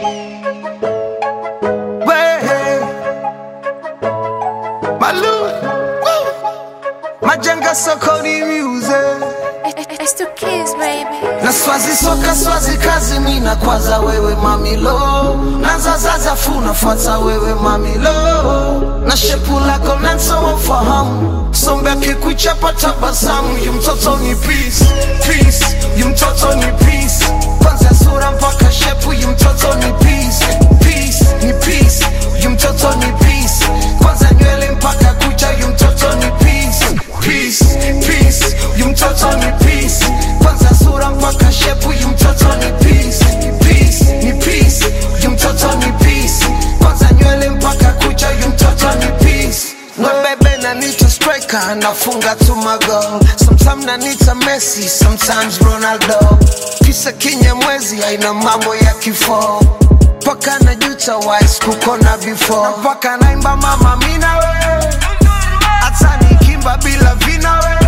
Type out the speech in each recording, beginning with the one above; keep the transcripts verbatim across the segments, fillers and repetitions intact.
Majenga sokoni music. It's the kids, baby. Na swazi soka swazi kazi mina kwaza wewe mamilo. Na zazaza funa fuata wewe mamilo. Na shepu lako nanso wafahamu. Sombe kikuchapa tabasamu. Yu mtoto ni peace, peace. Yu mtoto ni peace. Kwanza sura mpaka shepu. Yu mtoto ni peace, peace. Ni peace. Yu mtoto ni peace. Kwanza nywele mpaka kucha. Yu mtoto ni peace, peace, peace. Yu mtoto ni peace. Kwanza sura mpaka shepu. Yu mtoto ni peace, peace. Ni peace. Yu mtoto ni peace. Kwanza nywele mpaka kucha. Yu mtoto ni peace. No baby na need to striker. Nafunga to my goal. Sometimes na need a Messi. Sometimes Ronaldo. Kisa Kinyamwezi haina mambo ya kifo. Paka na juta wise kukona before. Paka naimba mama mina we. Hata nikimba bila vina we.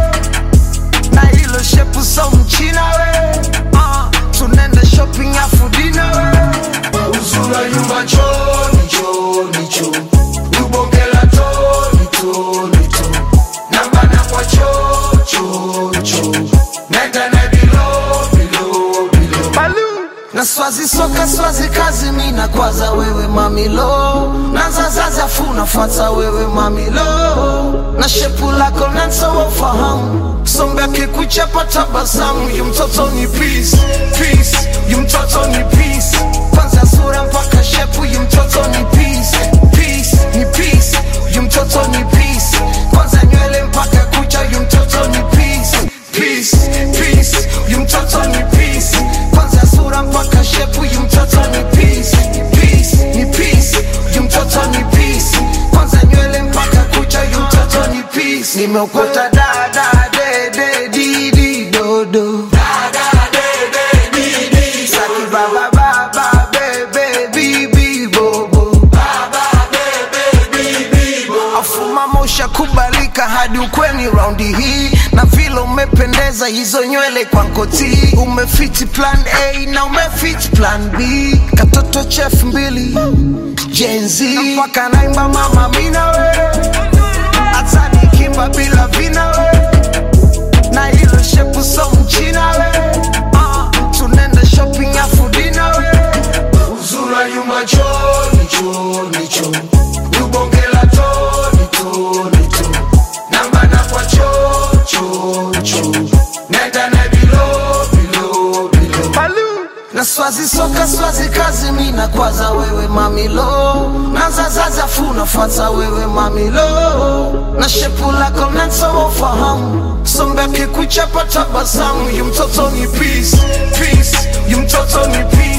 Na hilo shepu so mchina we. uh, Tunenda shopping afu dina we. Uzula yumba choni choni choni. Ubongela toni toni toni. Namba na kwa cho cho cho. Nenda na bilo bilo bilo. Balu. Na swazi soka swazi kazi mina kwaza wewe mamilo. Na zazaza funa fuata wewe mamilo. Na shepu lako nanso wafahamu. Sombe kikuchapa tabasamu. Yu mtoto ni peace, peace. Yu mtoto ni peace. Kwanza sura mpaka shepu. Yu mtoto ni peace, peace. Ni peace. Yu mtoto ni peace. Kwanza nywele mpaka kucha. Yu mtoto ni peace, peace, peace. Yu mtoto ni peace. Kwanza sura mpaka shepu. Yu mtoto ni peace, peace. Ni peace. Yu mtoto ni peace. Kwanza nywele mpaka kucha. Yu mtoto ni peace. Nimeukota da da de de di di do do. Da da de de di di. Saki ba ba ba ba be be bi bi bo bo. Ba ba be be bi bi bo. Afuma mosha kubalika hadi ukweni raundi hii. Na vile umependeza hizo nywele kwa nkoti. Umefiti plan A na umefiti plan B. Katoto chef mbili Gen Z. Mpaka naimba mama mina we. Hata nikimba bila vina we. Na hilo shepu so mchina we. uh, Tunenda shopping afu dina we. Uzula yuma choni choni choni. Ubongela toni toni toni. Namba na kwa cho cho cho. Nenda na bilo bilo bilo. Balu. Na swazi soka swazi kazi mina kwaza wewe mamilo. Na zazaza funa fuata wewe mamilo. Na shepu lako nanso wafahamu. Sombe kikuchapa tabasamu. Yu mtoto ni peace, peace. Yu mtoto ni peace.